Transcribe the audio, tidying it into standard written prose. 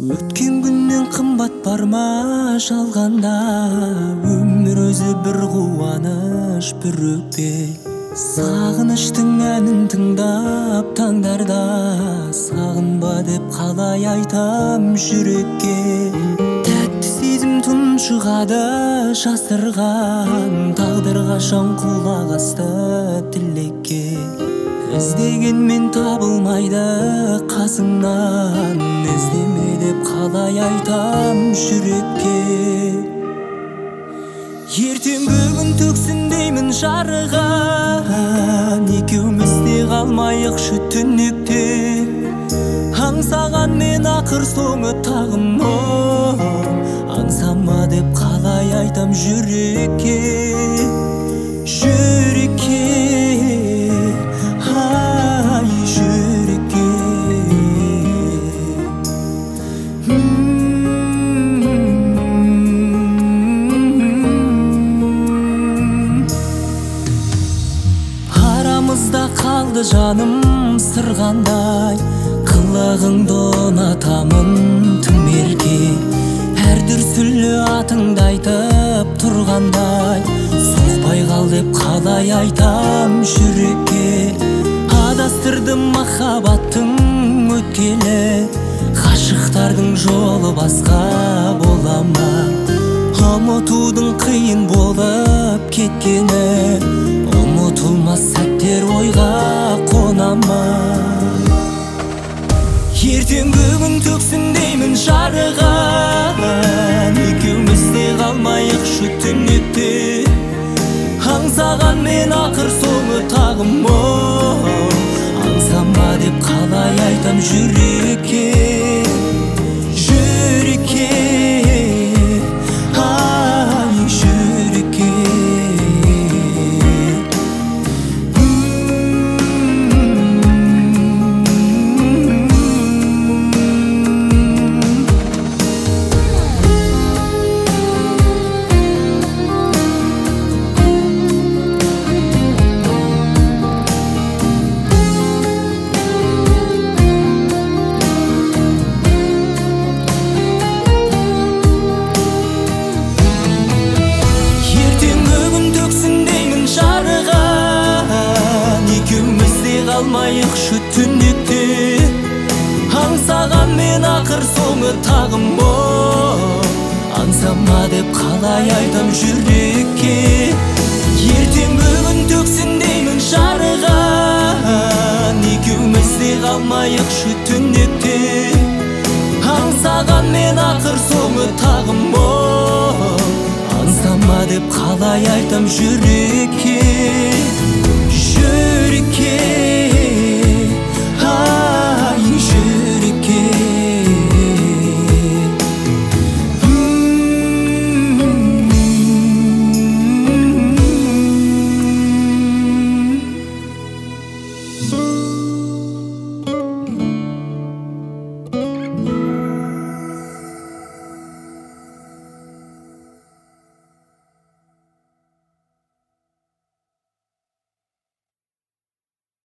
Өткен күннен қымбат бар ма жалғанда, өмір өзі бір қуаныш, бір өкпе. Сағыныштың әнін тыңдап таңдарда, сағынба деп қалай айтам жүрекке. Тәтті сезім тұншығады жасырған, тағдыр қашан құлақ асты тілекке. Іздегенмен табылмайды қасыңнан, іздеме деп қалай айтам жүрекке. Ертең бүгін төксін деймін жарыған, екеуміз де қалмайықшы түнекте. Аңсаған мен ақыр соңы тағым аңсама деп қалай айтам жүрекке. Жүрекке, ай жүрекке. Арамызда қалды жаным сырғандай, қылығыңды ұнатамын тым ерке. Әр дүрсілі атыңды айтып тұрғандай, соқпай қал деп қалай айтам жүрекке. Адастырдым махаббаттың өткелі, ғашықтардың жолы басқа бола ма? Ұмытудың қиын болып кеткені, ұмытылмас сәттер ойға қона ма? Ертең бүгін төксін деймін жарыған, екеуміз де қалмайықшы түнекте. Аңсаған мен ақыр соңы тағым аңсама деп қалай айтам жүрекке. Жүрекке, ай жүрекке. Қалмайықшы түнекте, аңсаған мен ақыр соңы тағым аңсама деп қалай айтам жүрекке. Ертең бүгін төксін деймін жарыған, екеуміз де қалмайықшы түнекте. Аңсаған мен ақыр соңы тағым аңсама деп қалай айтам жүрекке.